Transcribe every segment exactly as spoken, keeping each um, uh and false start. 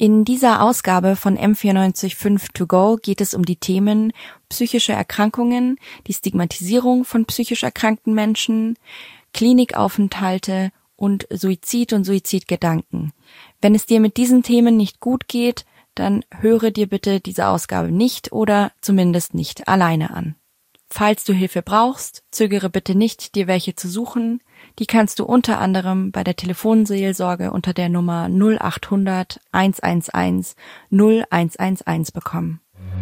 In dieser Ausgabe von M vierundneunzig Komma fünf To Go geht es um die Themen psychische Erkrankungen, die Stigmatisierung von psychisch erkrankten Menschen, Klinikaufenthalte und Suizid und Suizidgedanken. Wenn es dir mit diesen Themen nicht gut geht, dann höre dir bitte diese Ausgabe nicht oder zumindest nicht alleine an. Falls du Hilfe brauchst, zögere bitte nicht, dir welche zu suchen. Die kannst du unter anderem bei der Telefonseelsorge unter der Nummer null achthundert hundertelf null eins eins eins bekommen.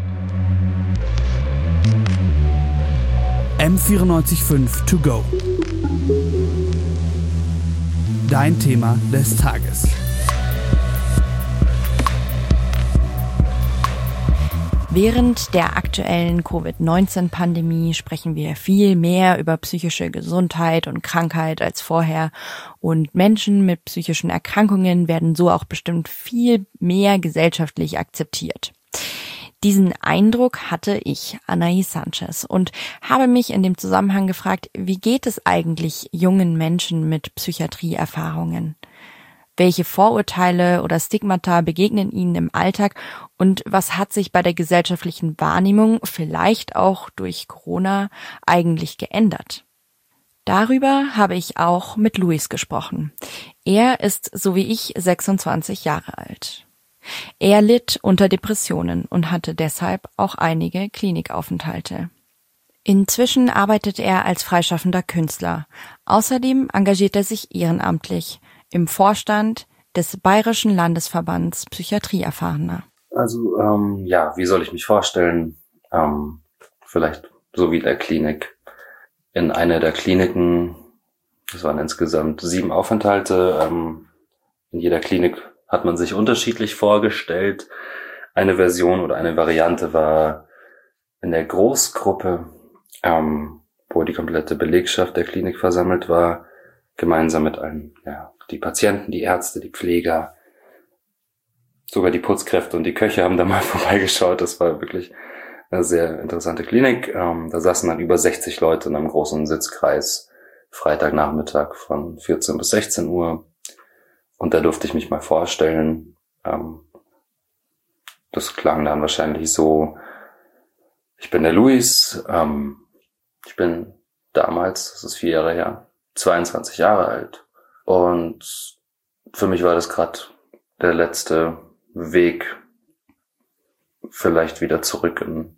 M vierundneunzig Komma fünf To Go. Dein Thema des Tages. Während der aktuellen Covid neunzehn Pandemie sprechen wir viel mehr über psychische Gesundheit und Krankheit als vorher und Menschen mit psychischen Erkrankungen werden so auch bestimmt viel mehr gesellschaftlich akzeptiert. Diesen Eindruck hatte ich, Anaïs Sanchez, und habe mich in dem Zusammenhang gefragt, wie geht es eigentlich jungen Menschen mit Psychiatrieerfahrungen? Welche Vorurteile oder Stigmata begegnen ihnen im Alltag und was hat sich bei der gesellschaftlichen Wahrnehmung, vielleicht auch durch Corona, eigentlich geändert? Darüber habe ich auch mit Luis gesprochen. Er ist, so wie ich, sechsundzwanzig Jahre alt. Er litt unter Depressionen und hatte deshalb auch einige Klinikaufenthalte. Inzwischen arbeitet er als freischaffender Künstler. Außerdem engagiert er sich ehrenamtlich im Vorstand des Bayerischen Landesverbands Psychiatrieerfahrener. Also, ähm, ja, wie soll ich mich vorstellen? Ähm, vielleicht so wie der Klinik. In einer der Kliniken, das waren insgesamt sieben Aufenthalte, ähm, in jeder Klinik hat man sich unterschiedlich vorgestellt. Eine Version oder eine Variante war in der Großgruppe, ähm, wo die komplette Belegschaft der Klinik versammelt war, gemeinsam mit allen, ja, die Patienten, die Ärzte, die Pfleger, sogar die Putzkräfte und die Köche haben da mal vorbeigeschaut. Das war wirklich eine sehr interessante Klinik. Ähm, da saßen dann über sechzig Leute in einem großen Sitzkreis, Freitagnachmittag von vierzehn bis sechzehn Uhr. Und da durfte ich mich mal vorstellen. Ähm, das klang dann wahrscheinlich so: Ich bin der Luis. Ähm, ich bin damals, das ist vier Jahre her, zweiundzwanzig Jahre alt. Und für mich war das gerade der letzte Weg, vielleicht wieder zurück in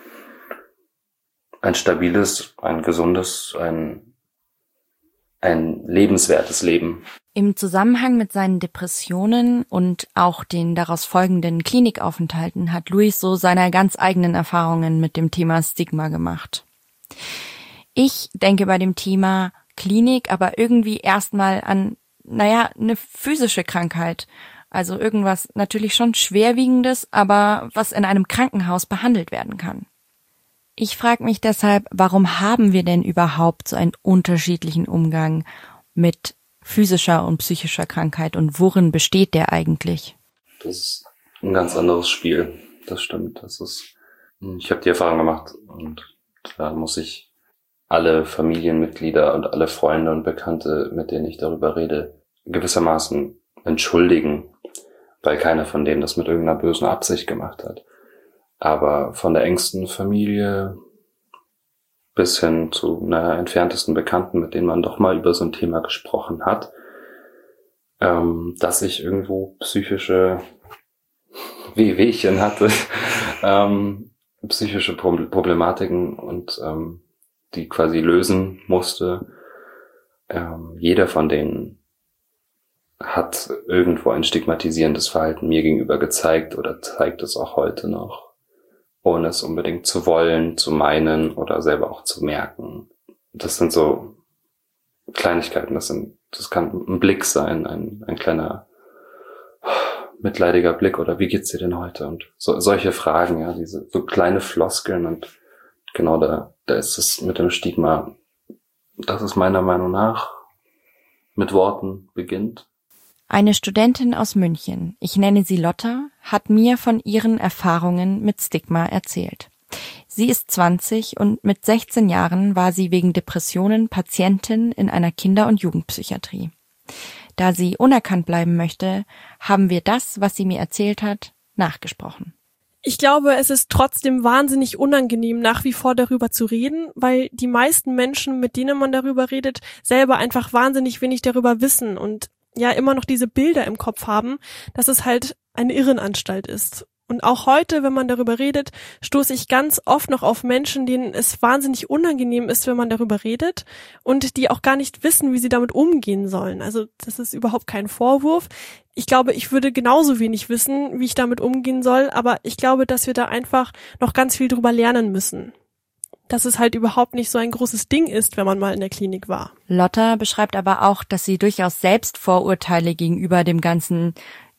ein stabiles, ein gesundes, ein, ein lebenswertes Leben. Im Zusammenhang mit seinen Depressionen und auch den daraus folgenden Klinikaufenthalten hat Luis so seine ganz eigenen Erfahrungen mit dem Thema Stigma gemacht. Ich denke bei dem Thema Klinik aber irgendwie erstmal an, naja, eine physische Krankheit. Also irgendwas natürlich schon Schwerwiegendes, aber was in einem Krankenhaus behandelt werden kann. Ich frage mich deshalb, warum haben wir denn überhaupt so einen unterschiedlichen Umgang mit physischer und psychischer Krankheit und worin besteht der eigentlich? Das ist ein ganz anderes Spiel, das stimmt. Das ist, ich habe die Erfahrung gemacht und da muss ich alle Familienmitglieder und alle Freunde und Bekannte, mit denen ich darüber rede, gewissermaßen entschuldigen, weil keiner von denen das mit irgendeiner bösen Absicht gemacht hat. Aber von der engsten Familie bis hin zu einer entferntesten Bekannten, mit denen man doch mal über so ein Thema gesprochen hat, ähm, dass ich irgendwo psychische Wehwehchen hatte, ähm, psychische Pro- Problematiken und ähm, die quasi lösen musste. Ähm, jeder von denen hat irgendwo ein stigmatisierendes Verhalten mir gegenüber gezeigt oder zeigt es auch heute noch, ohne es unbedingt zu wollen, zu meinen oder selber auch zu merken. Das sind so Kleinigkeiten, das sind, das kann ein Blick sein, ein, ein kleiner mitleidiger Blick oder wie geht's dir denn heute? Und so, solche Fragen, ja, diese so kleine Floskeln und genau da, da ist es mit dem Stigma, dass es meiner Meinung nach mit Worten beginnt. Eine Studentin aus München, ich nenne sie Lotta, hat mir von ihren Erfahrungen mit Stigma erzählt. Sie ist zwanzig und mit sechzehn Jahren war sie wegen Depressionen Patientin in einer Kinder- und Jugendpsychiatrie. Da sie unerkannt bleiben möchte, haben wir das, was sie mir erzählt hat, nachgesprochen. Ich glaube, es ist trotzdem wahnsinnig unangenehm, nach wie vor darüber zu reden, weil die meisten Menschen, mit denen man darüber redet, selber einfach wahnsinnig wenig darüber wissen und ja immer noch diese Bilder im Kopf haben, dass es halt eine Irrenanstalt ist. Und auch heute, wenn man darüber redet, stoße ich ganz oft noch auf Menschen, denen es wahnsinnig unangenehm ist, wenn man darüber redet und die auch gar nicht wissen, wie sie damit umgehen sollen. Also das ist überhaupt kein Vorwurf. Ich glaube, ich würde genauso wenig wissen, wie ich damit umgehen soll, aber ich glaube, dass wir da einfach noch ganz viel drüber lernen müssen. Dass es halt überhaupt nicht so ein großes Ding ist, wenn man mal in der Klinik war. Lotta beschreibt aber auch, dass sie durchaus selbst Vorurteile gegenüber dem ganzen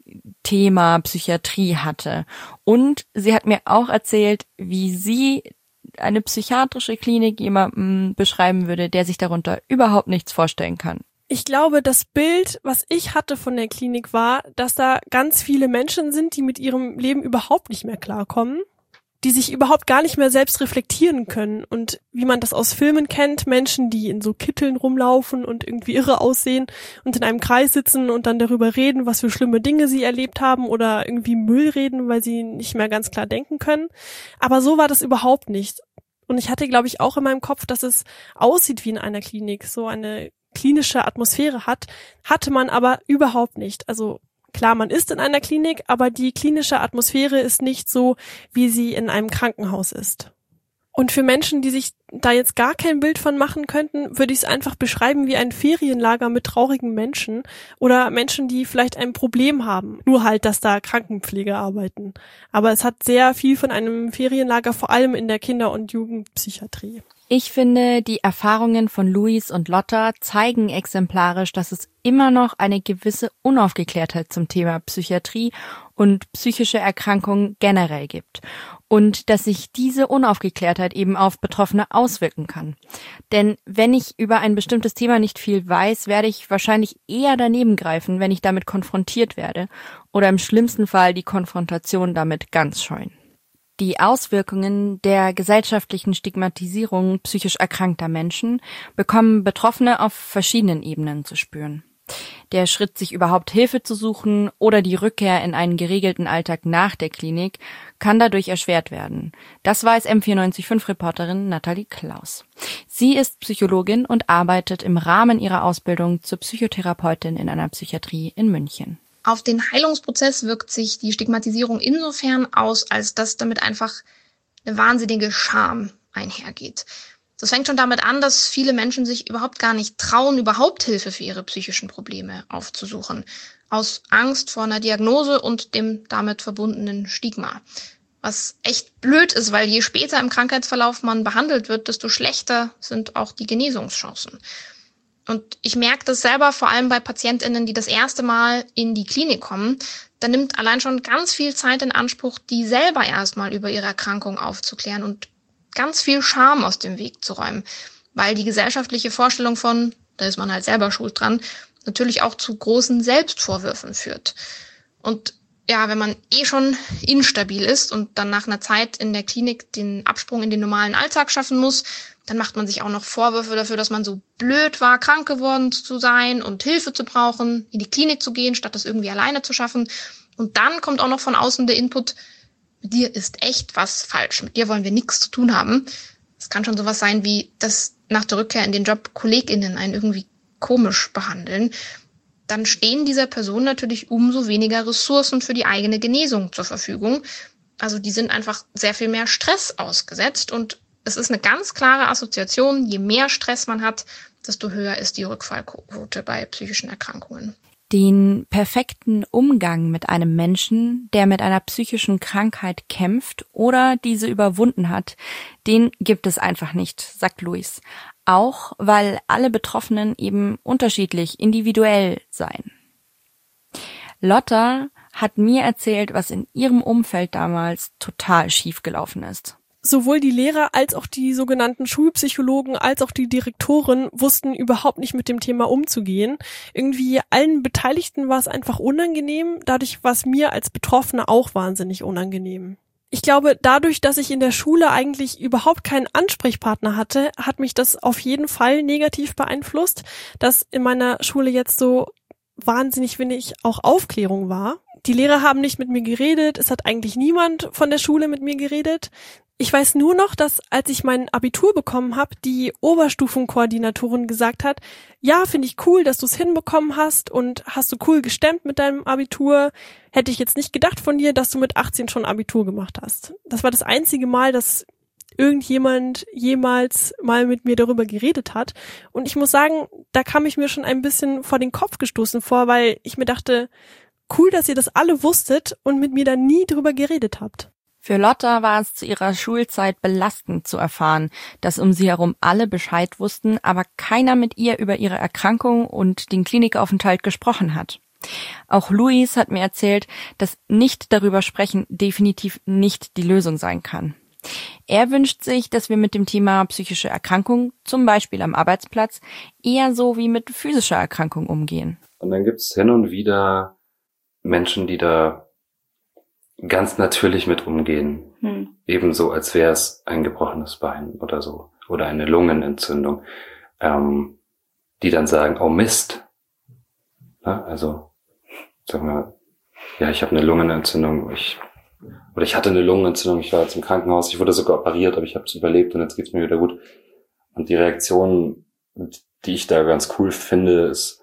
Thema Psychiatrie hatte. Und sie hat mir auch erzählt, wie sie eine psychiatrische Klinik jemandem beschreiben würde, der sich darunter überhaupt nichts vorstellen kann. Ich glaube, das Bild, was ich hatte von der Klinik, war, dass da ganz viele Menschen sind, die mit ihrem Leben überhaupt nicht mehr klarkommen, die sich überhaupt gar nicht mehr selbst reflektieren können. Und wie man das aus Filmen kennt, Menschen, die in so Kitteln rumlaufen und irgendwie irre aussehen und in einem Kreis sitzen und dann darüber reden, was für schlimme Dinge sie erlebt haben oder irgendwie Müll reden, weil sie nicht mehr ganz klar denken können. Aber so war das überhaupt nicht. Und ich hatte, glaube ich, auch in meinem Kopf, dass es aussieht wie in einer Klinik, so eine klinische Atmosphäre hat, hatte man aber überhaupt nicht. Also klar, man ist in einer Klinik, aber die klinische Atmosphäre ist nicht so, wie sie in einem Krankenhaus ist. Und für Menschen, die sich da jetzt gar kein Bild von machen könnten, würde ich es einfach beschreiben wie ein Ferienlager mit traurigen Menschen oder Menschen, die vielleicht ein Problem haben. Nur halt, dass da Krankenpfleger arbeiten. Aber es hat sehr viel von einem Ferienlager, vor allem in der Kinder- und Jugendpsychiatrie. Ich finde, die Erfahrungen von Luis und Lotta zeigen exemplarisch, dass es immer noch eine gewisse Unaufgeklärtheit zum Thema Psychiatrie und psychische Erkrankungen generell gibt und dass sich diese Unaufgeklärtheit eben auf Betroffene auswirken kann. Denn wenn ich über ein bestimmtes Thema nicht viel weiß, werde ich wahrscheinlich eher daneben greifen, wenn ich damit konfrontiert werde oder im schlimmsten Fall die Konfrontation damit ganz scheuen. Die Auswirkungen der gesellschaftlichen Stigmatisierung psychisch erkrankter Menschen bekommen Betroffene auf verschiedenen Ebenen zu spüren. Der Schritt, sich überhaupt Hilfe zu suchen oder die Rückkehr in einen geregelten Alltag nach der Klinik, kann dadurch erschwert werden. Das weiß M vierundneunzig Komma fünf Reporterin Nathalie Klaus. Sie ist Psychologin und arbeitet im Rahmen ihrer Ausbildung zur Psychotherapeutin in einer Psychiatrie in München. Auf den Heilungsprozess wirkt sich die Stigmatisierung insofern aus, als dass damit einfach eine wahnsinnige Scham einhergeht. Das fängt schon damit an, dass viele Menschen sich überhaupt gar nicht trauen, überhaupt Hilfe für ihre psychischen Probleme aufzusuchen. Aus Angst vor einer Diagnose und dem damit verbundenen Stigma. Was echt blöd ist, weil je später im Krankheitsverlauf man behandelt wird, desto schlechter sind auch die Genesungschancen. Und ich merke das selber vor allem bei PatientInnen, die das erste Mal in die Klinik kommen. Da nimmt allein schon ganz viel Zeit in Anspruch, die selber erstmal über ihre Erkrankung aufzuklären und ganz viel Scham aus dem Weg zu räumen. Weil die gesellschaftliche Vorstellung von, da ist man halt selber schuld dran, natürlich auch zu großen Selbstvorwürfen führt. Und ja, wenn man eh schon instabil ist und dann nach einer Zeit in der Klinik den Absprung in den normalen Alltag schaffen muss, dann macht man sich auch noch Vorwürfe dafür, dass man so blöd war, krank geworden zu sein und Hilfe zu brauchen, in die Klinik zu gehen, statt das irgendwie alleine zu schaffen. Und dann kommt auch noch von außen der Input, mit dir ist echt was falsch, mit dir wollen wir nichts zu tun haben. Es kann schon sowas sein wie, dass nach der Rückkehr in den Job KollegInnen einen irgendwie komisch behandeln. Dann stehen dieser Person natürlich umso weniger Ressourcen für die eigene Genesung zur Verfügung. Also die sind einfach sehr viel mehr Stress ausgesetzt und es ist eine ganz klare Assoziation, je mehr Stress man hat, desto höher ist die Rückfallquote bei psychischen Erkrankungen. Den perfekten Umgang mit einem Menschen, der mit einer psychischen Krankheit kämpft oder diese überwunden hat, den gibt es einfach nicht, sagt Luis. Auch weil alle Betroffenen eben unterschiedlich, individuell seien. Lotta hat mir erzählt, was in ihrem Umfeld damals total schief gelaufen ist. Sowohl die Lehrer als auch die sogenannten Schulpsychologen als auch die Direktoren wussten überhaupt nicht mit dem Thema umzugehen. Irgendwie allen Beteiligten war es einfach unangenehm, dadurch war es mir als Betroffene auch wahnsinnig unangenehm. Ich glaube, dadurch, dass ich in der Schule eigentlich überhaupt keinen Ansprechpartner hatte, hat mich das auf jeden Fall negativ beeinflusst, dass in meiner Schule jetzt so wahnsinnig wenig auch Aufklärung war. Die Lehrer haben nicht mit mir geredet, es hat eigentlich niemand von der Schule mit mir geredet. Ich weiß nur noch, dass als ich mein Abitur bekommen habe, die Oberstufenkoordinatorin gesagt hat, ja, finde ich cool, dass du es hinbekommen hast und hast du cool gestemmt mit deinem Abitur. Hätte ich jetzt nicht gedacht von dir, dass du mit achtzehn schon Abitur gemacht hast. Das war das einzige Mal, dass irgendjemand jemals mal mit mir darüber geredet hat. Und ich muss sagen, da kam ich mir schon ein bisschen vor den Kopf gestoßen vor, weil ich mir dachte, cool, dass ihr das alle wusstet und mit mir da nie drüber geredet habt. Für Lotta war es zu ihrer Schulzeit belastend zu erfahren, dass um sie herum alle Bescheid wussten, aber keiner mit ihr über ihre Erkrankung und den Klinikaufenthalt gesprochen hat. Auch Luis hat mir erzählt, dass nicht darüber sprechen definitiv nicht die Lösung sein kann. Er wünscht sich, dass wir mit dem Thema psychische Erkrankung, zum Beispiel am Arbeitsplatz, eher so wie mit physischer Erkrankung umgehen. Und dann gibt's hin und wieder Menschen, die da ganz natürlich mit umgehen. Hm. Ebenso, als wäre es ein gebrochenes Bein oder so. Oder eine Lungenentzündung. Ähm, die dann sagen, oh Mist. Na, also, sagen wir, ja, ich habe eine Lungenentzündung. Ich, oder ich hatte eine Lungenentzündung, ich war jetzt im Krankenhaus, ich wurde sogar operiert, aber ich habe es überlebt und jetzt geht's mir wieder gut. Und die Reaktion, die ich da ganz cool finde, ist,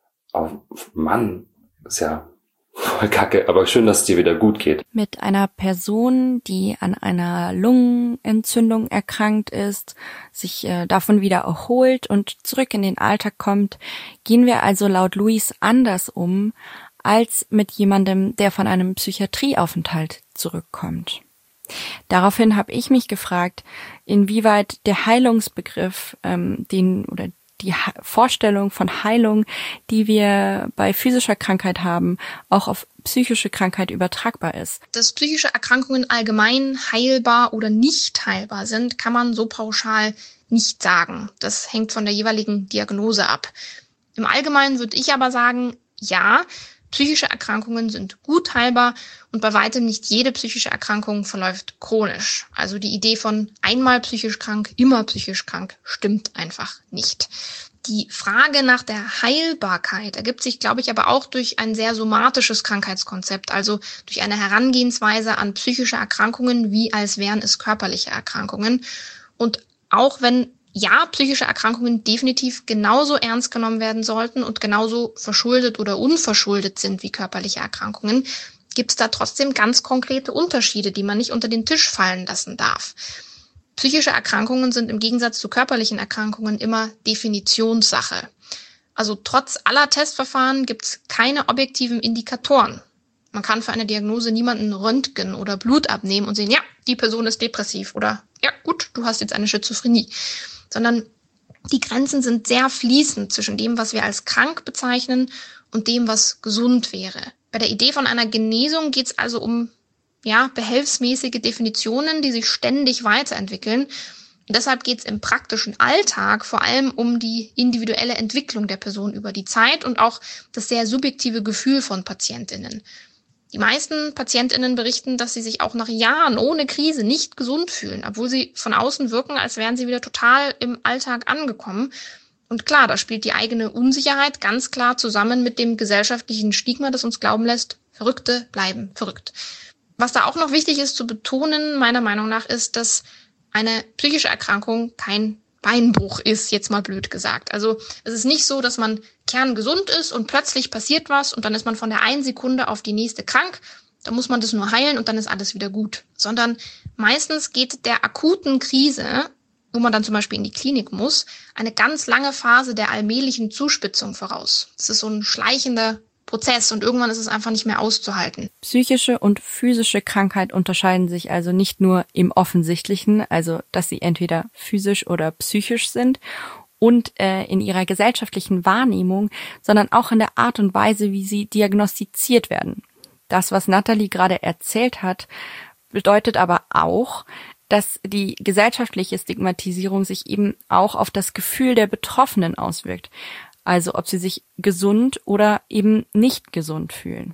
oh Mann, ist ja voll kacke, aber schön, dass es dir wieder gut geht. Mit einer Person, die an einer Lungenentzündung erkrankt ist, sich äh, davon wieder erholt und zurück in den Alltag kommt, gehen wir also laut Luis anders um, als mit jemandem, der von einem Psychiatrieaufenthalt zurückkommt. Daraufhin habe ich mich gefragt, inwieweit der Heilungsbegriff, ähm, den oder die Vorstellung von Heilung, die wir bei physischer Krankheit haben, auch auf psychische Krankheit übertragbar ist. Dass psychische Erkrankungen allgemein heilbar oder nicht heilbar sind, kann man so pauschal nicht sagen. Das hängt von der jeweiligen Diagnose ab. Im Allgemeinen würde ich aber sagen, ja, psychische Erkrankungen sind gut heilbar und bei weitem nicht jede psychische Erkrankung verläuft chronisch. Also die Idee von einmal psychisch krank, immer psychisch krank stimmt einfach nicht. Die Frage nach der Heilbarkeit ergibt sich, glaube ich, aber auch durch ein sehr somatisches Krankheitskonzept, also durch eine Herangehensweise an psychische Erkrankungen, wie als wären es körperliche Erkrankungen. Und auch wenn ja, psychische Erkrankungen definitiv genauso ernst genommen werden sollten und genauso verschuldet oder unverschuldet sind wie körperliche Erkrankungen, gibt es da trotzdem ganz konkrete Unterschiede, die man nicht unter den Tisch fallen lassen darf. Psychische Erkrankungen sind im Gegensatz zu körperlichen Erkrankungen immer Definitionssache. Also trotz aller Testverfahren gibt es keine objektiven Indikatoren. Man kann für eine Diagnose niemanden röntgen oder Blut abnehmen und sehen, ja, die Person ist depressiv oder ja, gut, du hast jetzt eine Schizophrenie. Sondern die Grenzen sind sehr fließend zwischen dem, was wir als krank bezeichnen und dem, was gesund wäre. Bei der Idee von einer Genesung geht es also um ja behelfsmäßige Definitionen, die sich ständig weiterentwickeln. Und deshalb geht es im praktischen Alltag vor allem um die individuelle Entwicklung der Person über die Zeit und auch das sehr subjektive Gefühl von PatientInnen. Die meisten PatientInnen berichten, dass sie sich auch nach Jahren ohne Krise nicht gesund fühlen, obwohl sie von außen wirken, als wären sie wieder total im Alltag angekommen. Und klar, da spielt die eigene Unsicherheit ganz klar zusammen mit dem gesellschaftlichen Stigma, das uns glauben lässt, Verrückte bleiben verrückt. Was da auch noch wichtig ist zu betonen, meiner Meinung nach, ist, dass eine psychische Erkrankung kein Beinbruch ist, jetzt mal blöd gesagt. Also es ist nicht so, dass man kerngesund ist und plötzlich passiert was und dann ist man von der einen Sekunde auf die nächste krank. Da muss man das nur heilen und dann ist alles wieder gut. Sondern meistens geht der akuten Krise, wo man dann zum Beispiel in die Klinik muss, eine ganz lange Phase der allmählichen Zuspitzung voraus. Das ist so ein schleichender Prozess und irgendwann ist es einfach nicht mehr auszuhalten. Psychische und physische Krankheit unterscheiden sich also nicht nur im Offensichtlichen, also dass sie entweder physisch oder psychisch sind und äh, in ihrer gesellschaftlichen Wahrnehmung, sondern auch in der Art und Weise, wie sie diagnostiziert werden. Das, was Nathalie gerade erzählt hat, bedeutet aber auch, dass die gesellschaftliche Stigmatisierung sich eben auch auf das Gefühl der Betroffenen auswirkt. Also ob sie sich gesund oder eben nicht gesund fühlen.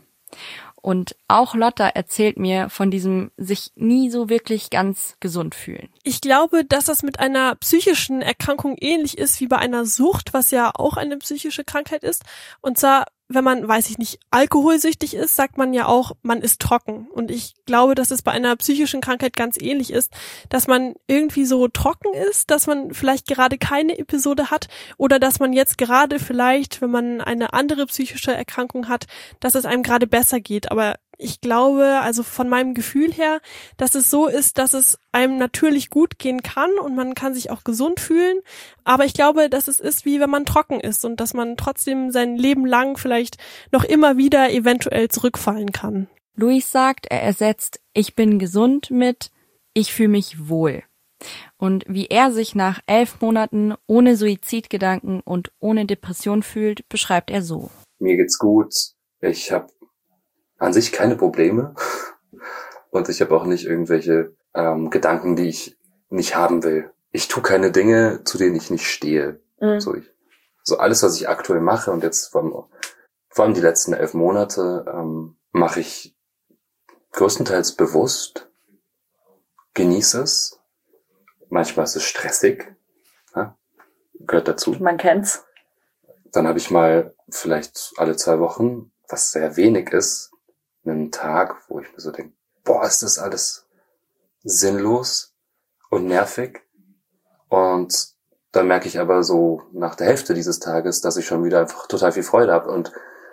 Und auch Lotta erzählt mir von diesem sich nie so wirklich ganz gesund fühlen. Ich glaube, dass das mit einer psychischen Erkrankung ähnlich ist wie bei einer Sucht, was ja auch eine psychische Krankheit ist. Und zwar wenn man, weiß ich nicht, alkoholsüchtig ist, sagt man ja auch, man ist trocken. Und ich glaube, dass es bei einer psychischen Krankheit ganz ähnlich ist, dass man irgendwie so trocken ist, dass man vielleicht gerade keine Episode hat oder dass man jetzt gerade vielleicht, wenn man eine andere psychische Erkrankung hat, dass es einem gerade besser geht. Aber ich glaube, also von meinem Gefühl her, dass es so ist, dass es einem natürlich gut gehen kann und man kann sich auch gesund fühlen. Aber ich glaube, dass es ist, wie wenn man trocken ist und dass man trotzdem sein Leben lang vielleicht noch immer wieder eventuell zurückfallen kann. Luis sagt, er ersetzt "ich bin gesund" mit "ich fühle mich wohl". Und wie er sich nach elf Monaten ohne Suizidgedanken und ohne Depression fühlt, beschreibt er so. Mir geht's gut. Ich habe an sich keine Probleme und ich habe auch nicht irgendwelche ähm, Gedanken, die ich nicht haben will. Ich tue keine Dinge, zu denen ich nicht stehe. Mhm. So, ich, so alles, was ich aktuell mache und jetzt vor allem, vor allem die letzten elf Monate ähm, mache ich größtenteils bewusst, genieße es. Manchmal ist es stressig, ja? Gehört dazu. Man kennt's. Dann habe ich mal vielleicht alle zwei Wochen, was sehr wenig ist, einen Tag, wo ich mir so denke, boah, ist das alles sinnlos und nervig. Und dann merke ich aber so nach der Hälfte dieses Tages, dass ich schon wieder einfach total viel Freude habe. Und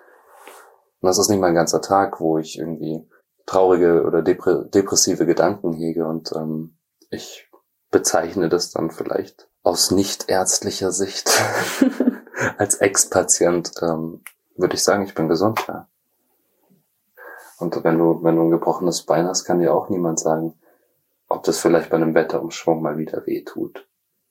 das ist nicht mal ein ganzer Tag, wo ich irgendwie traurige oder depre- depressive Gedanken hege. Und ähm, ich bezeichne das dann vielleicht aus nicht-ärztlicher Sicht als Ex-Patient, ähm, würde ich sagen, ich bin gesund, ja. Und wenn du, wenn du ein gebrochenes Bein hast, kann dir auch niemand sagen, ob das vielleicht bei einem Wetterumschwung mal wieder weh tut.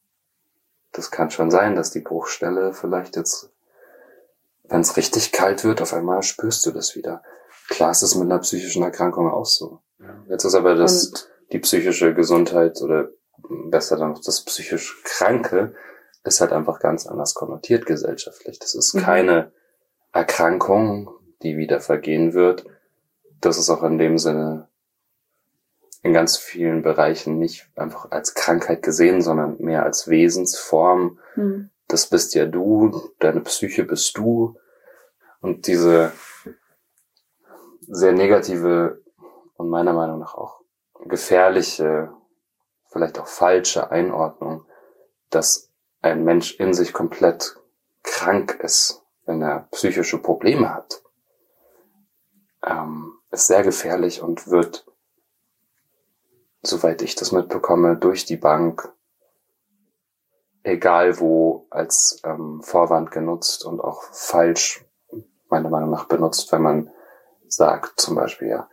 Das kann schon sein, dass die Bruchstelle vielleicht jetzt, wenn es richtig kalt wird, auf einmal spürst du das wieder. Klar ist es mit einer psychischen Erkrankung auch so. Jetzt ist aber das, Und die psychische Gesundheit oder besser dann noch das psychisch Kranke ist halt einfach ganz anders konnotiert gesellschaftlich. Das ist keine Erkrankung, die wieder vergehen wird. Das ist auch in dem Sinne in ganz vielen Bereichen nicht einfach als Krankheit gesehen, sondern mehr als Wesensform. Mhm. Das bist ja du, deine Psyche bist du. Und diese sehr negative und meiner Meinung nach auch gefährliche, vielleicht auch falsche Einordnung, dass ein Mensch in sich komplett krank ist, wenn er psychische Probleme hat, ähm, ist sehr gefährlich und wird, soweit ich das mitbekomme, durch die Bank, egal wo, als ähm, Vorwand genutzt und auch falsch, meiner Meinung nach, benutzt, wenn man sagt, zum Beispiel, ja,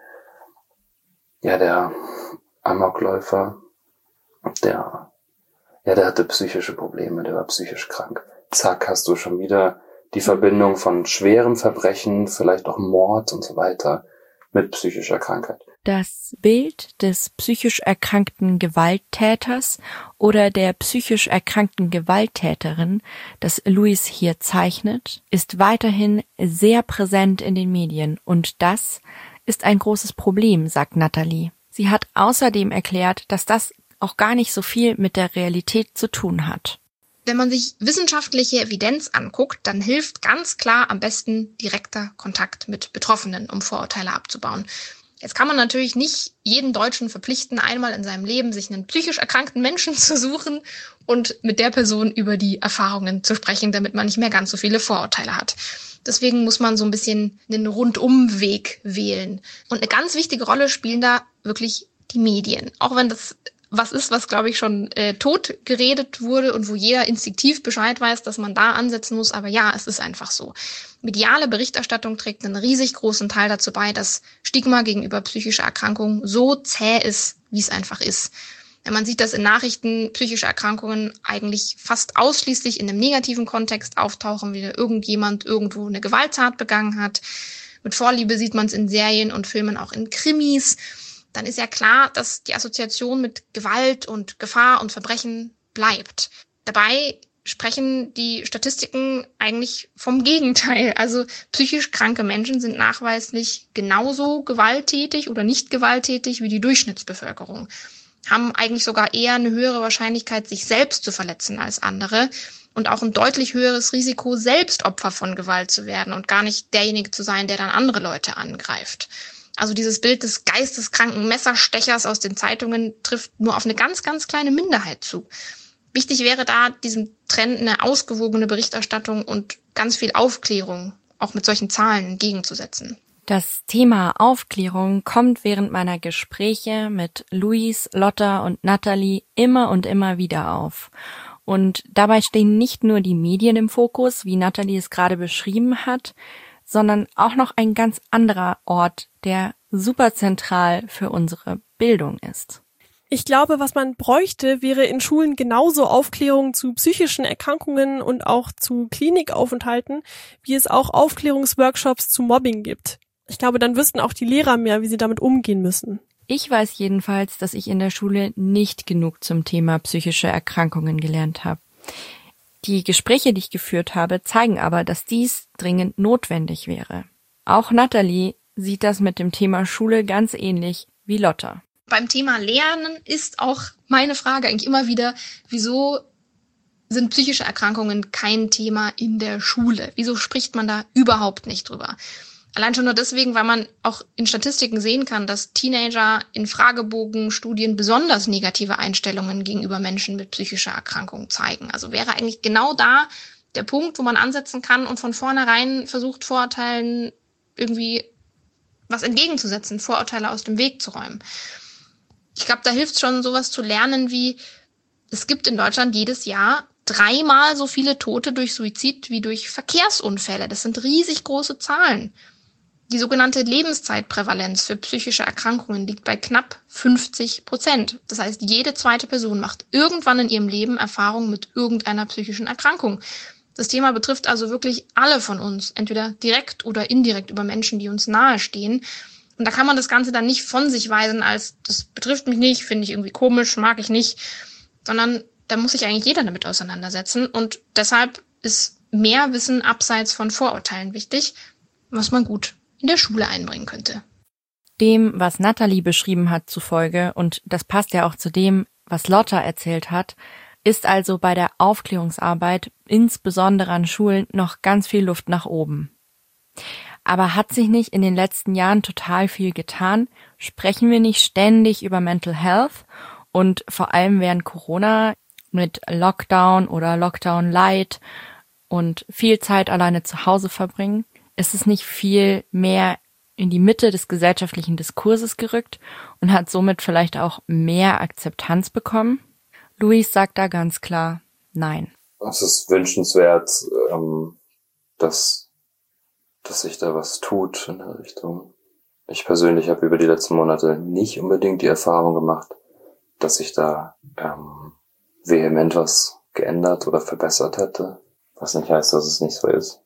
ja, der Amokläufer, der, ja, der hatte psychische Probleme, der war psychisch krank. Zack, hast du schon wieder die Verbindung von schwerem Verbrechen, vielleicht auch Mord und so weiter mit psychischer Krankheit. Das Bild des psychisch erkrankten Gewalttäters oder der psychisch erkrankten Gewalttäterin, das Luis hier zeichnet, ist weiterhin sehr präsent in den Medien und das ist ein großes Problem, sagt Nathalie. Sie hat außerdem erklärt, dass das auch gar nicht so viel mit der Realität zu tun hat. Wenn man sich wissenschaftliche Evidenz anguckt, dann hilft ganz klar am besten direkter Kontakt mit Betroffenen, um Vorurteile abzubauen. Jetzt kann man natürlich nicht jeden Deutschen verpflichten, einmal in seinem Leben sich einen psychisch erkrankten Menschen zu suchen und mit der Person über die Erfahrungen zu sprechen, damit man nicht mehr ganz so viele Vorurteile hat. Deswegen muss man so ein bisschen einen Rundumweg wählen. Und eine ganz wichtige Rolle spielen da wirklich die Medien. Auch wenn das was ist, was, glaube ich, schon äh, tot geredet wurde und wo jeder instinktiv Bescheid weiß, dass man da ansetzen muss. Aber ja, es ist einfach so. Mediale Berichterstattung trägt einen riesig großen Teil dazu bei, dass Stigma gegenüber psychischer Erkrankung so zäh ist, wie es einfach ist. Wenn man sieht, dass in Nachrichten psychische Erkrankungen eigentlich fast ausschließlich in einem negativen Kontext auftauchen, wie irgendjemand irgendwo eine Gewalttat begangen hat. Mit Vorliebe sieht man es in Serien und Filmen, auch in Krimis. Dann ist ja klar, dass die Assoziation mit Gewalt und Gefahr und Verbrechen bleibt. Dabei sprechen die Statistiken eigentlich vom Gegenteil. Also psychisch kranke Menschen sind nachweislich genauso gewalttätig oder nicht gewalttätig wie die Durchschnittsbevölkerung, haben eigentlich sogar eher eine höhere Wahrscheinlichkeit, sich selbst zu verletzen als andere und auch ein deutlich höheres Risiko, selbst Opfer von Gewalt zu werden und gar nicht derjenige zu sein, der dann andere Leute angreift. Also dieses Bild des geisteskranken Messerstechers aus den Zeitungen trifft nur auf eine ganz, ganz kleine Minderheit zu. Wichtig wäre da, diesem Trend eine ausgewogene Berichterstattung und ganz viel Aufklärung auch mit solchen Zahlen entgegenzusetzen. Das Thema Aufklärung kommt während meiner Gespräche mit Luis, Lotta und Nathalie immer und immer wieder auf. Und dabei stehen nicht nur die Medien im Fokus, wie Nathalie es gerade beschrieben hat, sondern auch noch ein ganz anderer Ort, der super zentral für unsere Bildung ist. Ich glaube, was man bräuchte, wäre in Schulen genauso Aufklärung zu psychischen Erkrankungen und auch zu Klinikaufenthalten, wie es auch Aufklärungsworkshops zu Mobbing gibt. Ich glaube, dann wüssten auch die Lehrer mehr, wie sie damit umgehen müssen. Ich weiß jedenfalls, dass ich in der Schule nicht genug zum Thema psychische Erkrankungen gelernt habe. Die Gespräche, die ich geführt habe, zeigen aber, dass dies dringend notwendig wäre. Auch Nathalie sieht das mit dem Thema Schule ganz ähnlich wie Lotta. Beim Thema Lernen ist auch meine Frage eigentlich immer wieder, wieso sind psychische Erkrankungen kein Thema in der Schule? Wieso spricht man da überhaupt nicht drüber? Allein schon nur deswegen, weil man auch in Statistiken sehen kann, dass Teenager in Fragebogenstudien besonders negative Einstellungen gegenüber Menschen mit psychischer Erkrankung zeigen. Also wäre eigentlich genau da der Punkt, wo man ansetzen kann und von vornherein versucht, Vorurteilen irgendwie was entgegenzusetzen, Vorurteile aus dem Weg zu räumen. Ich glaube, da hilft schon, sowas zu lernen wie, es gibt in Deutschland jedes Jahr dreimal so viele Tote durch Suizid wie durch Verkehrsunfälle. Das sind riesig große Zahlen. Die sogenannte Lebenszeitprävalenz für psychische Erkrankungen liegt bei knapp fünfzig Prozent. Das heißt, jede zweite Person macht irgendwann in ihrem Leben Erfahrung mit irgendeiner psychischen Erkrankung. Das Thema betrifft also wirklich alle von uns, entweder direkt oder indirekt über Menschen, die uns nahestehen. Und da kann man das Ganze dann nicht von sich weisen als, das betrifft mich nicht, finde ich irgendwie komisch, mag ich nicht, sondern da muss sich eigentlich jeder damit auseinandersetzen. Und deshalb ist mehr Wissen abseits von Vorurteilen wichtig, was man gut in der Schule einbringen könnte. Dem, was Nathalie beschrieben hat, zufolge, und das passt ja auch zu dem, was Lotta erzählt hat, ist also bei der Aufklärungsarbeit, insbesondere an Schulen, noch ganz viel Luft nach oben. Aber hat sich nicht in den letzten Jahren total viel getan? Sprechen wir nicht ständig über Mental Health und vor allem während Corona mit Lockdown oder Lockdown Light und viel Zeit alleine zu Hause verbringen? Ist es nicht viel mehr in die Mitte des gesellschaftlichen Diskurses gerückt und hat somit vielleicht auch mehr Akzeptanz bekommen? Luis sagt da ganz klar, nein. Es ist wünschenswert, ähm, dass dass sich da was tut in der Richtung. Ich persönlich habe über die letzten Monate nicht unbedingt die Erfahrung gemacht, dass sich da ähm, vehement was geändert oder verbessert hätte, was nicht heißt, dass es nicht so ist.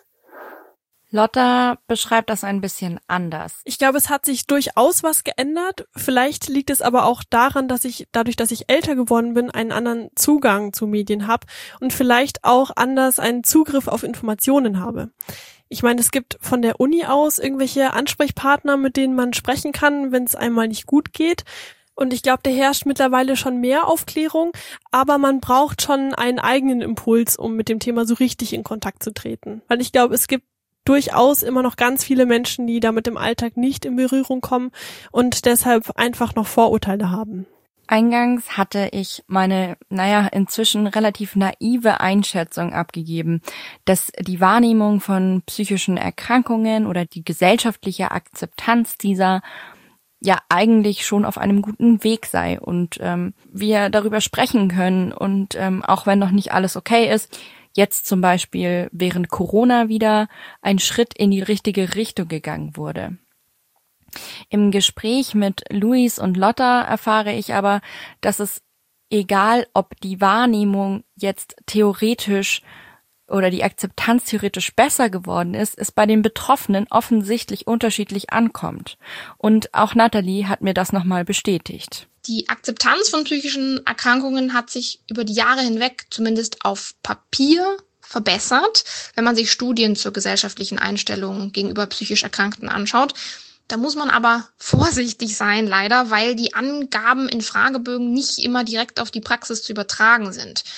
Lotta beschreibt das ein bisschen anders. Ich glaube, es hat sich durchaus was geändert. Vielleicht liegt es aber auch daran, dass ich, dadurch, dass ich älter geworden bin, einen anderen Zugang zu Medien habe und vielleicht auch anders einen Zugriff auf Informationen habe. Ich meine, es gibt von der Uni aus irgendwelche Ansprechpartner, mit denen man sprechen kann, wenn es einmal nicht gut geht. Und ich glaube, da herrscht mittlerweile schon mehr Aufklärung, aber man braucht schon einen eigenen Impuls, um mit dem Thema so richtig in Kontakt zu treten. Weil ich glaube, es gibt durchaus immer noch ganz viele Menschen, die damit im Alltag nicht in Berührung kommen und deshalb einfach noch Vorurteile haben. Eingangs hatte ich meine, naja, inzwischen relativ naive Einschätzung abgegeben, dass die Wahrnehmung von psychischen Erkrankungen oder die gesellschaftliche Akzeptanz dieser ja eigentlich schon auf einem guten Weg sei und ähm, wir darüber sprechen können und ähm, auch wenn noch nicht alles okay ist, jetzt zum Beispiel während Corona wieder ein Schritt in die richtige Richtung gegangen wurde. Im Gespräch mit Luis und Lotta erfahre ich aber, dass es, egal ob die Wahrnehmung jetzt theoretisch oder die Akzeptanz theoretisch besser geworden ist, es bei den Betroffenen offensichtlich unterschiedlich ankommt. Und auch Nathalie hat mir das nochmal bestätigt. Die Akzeptanz von psychischen Erkrankungen hat sich über die Jahre hinweg zumindest auf Papier verbessert, wenn man sich Studien zur gesellschaftlichen Einstellung gegenüber psychisch Erkrankten anschaut. Da muss man aber vorsichtig sein, leider, weil die Angaben in Fragebögen nicht immer direkt auf die Praxis zu übertragen sind.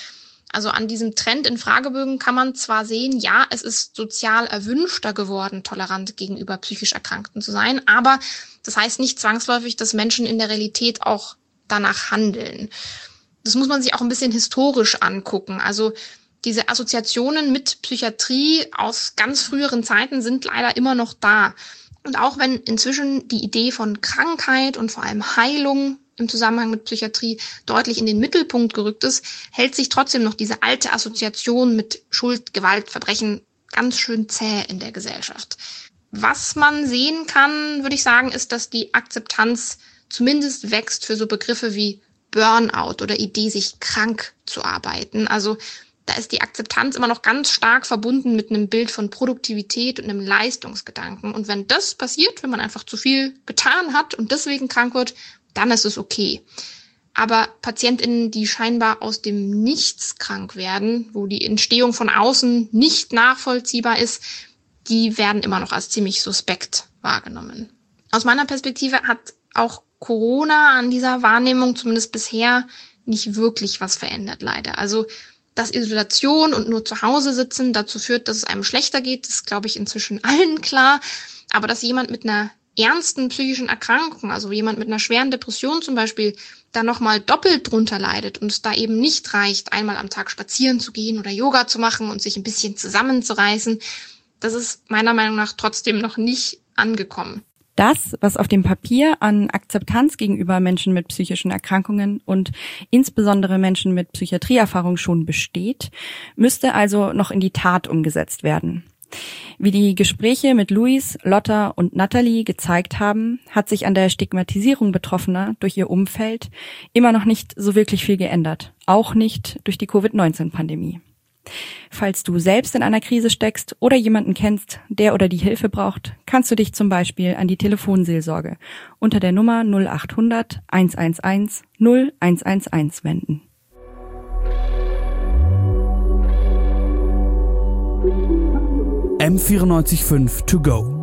Also an diesem Trend in Fragebögen kann man zwar sehen, ja, es ist sozial erwünschter geworden, tolerant gegenüber psychisch Erkrankten zu sein, aber das heißt nicht zwangsläufig, dass Menschen in der Realität auch danach handeln. Das muss man sich auch ein bisschen historisch angucken. Also diese Assoziationen mit Psychiatrie aus ganz früheren Zeiten sind leider immer noch da. Und auch wenn inzwischen die Idee von Krankheit und vor allem Heilung im Zusammenhang mit Psychiatrie deutlich in den Mittelpunkt gerückt ist, hält sich trotzdem noch diese alte Assoziation mit Schuld, Gewalt, Verbrechen ganz schön zäh in der Gesellschaft. Was man sehen kann, würde ich sagen, ist, dass die Akzeptanz zumindest wächst für so Begriffe wie Burnout oder Idee, sich krank zu arbeiten. Also da ist die Akzeptanz immer noch ganz stark verbunden mit einem Bild von Produktivität und einem Leistungsgedanken. Und wenn das passiert, wenn man einfach zu viel getan hat und deswegen krank wird, dann ist es okay. Aber PatientInnen, die scheinbar aus dem Nichts krank werden, wo die Entstehung von außen nicht nachvollziehbar ist, die werden immer noch als ziemlich suspekt wahrgenommen. Aus meiner Perspektive hat auch Corona an dieser Wahrnehmung zumindest bisher nicht wirklich was verändert, leider. Also dass Isolation und nur zu Hause sitzen dazu führt, dass es einem schlechter geht, ist, glaube ich, inzwischen allen klar. Aber dass jemand mit einer ernsten psychischen Erkrankung, also jemand mit einer schweren Depression zum Beispiel, da nochmal doppelt drunter leidet und es da eben nicht reicht, einmal am Tag spazieren zu gehen oder Yoga zu machen und sich ein bisschen zusammenzureißen, das ist meiner Meinung nach trotzdem noch nicht angekommen. Das, was auf dem Papier an Akzeptanz gegenüber Menschen mit psychischen Erkrankungen und insbesondere Menschen mit Psychiatrieerfahrung schon besteht, müsste also noch in die Tat umgesetzt werden. Wie die Gespräche mit Luis, Lotta und Nathalie gezeigt haben, hat sich an der Stigmatisierung Betroffener durch ihr Umfeld immer noch nicht so wirklich viel geändert, auch nicht durch die Covid neunzehn Pandemie. Falls du selbst in einer Krise steckst oder jemanden kennst, der oder die Hilfe braucht, kannst du dich zum Beispiel an die Telefonseelsorge unter der Nummer null acht hundert eins eins eins null eins eins eins wenden. M vierundneunzig Komma fünf to go.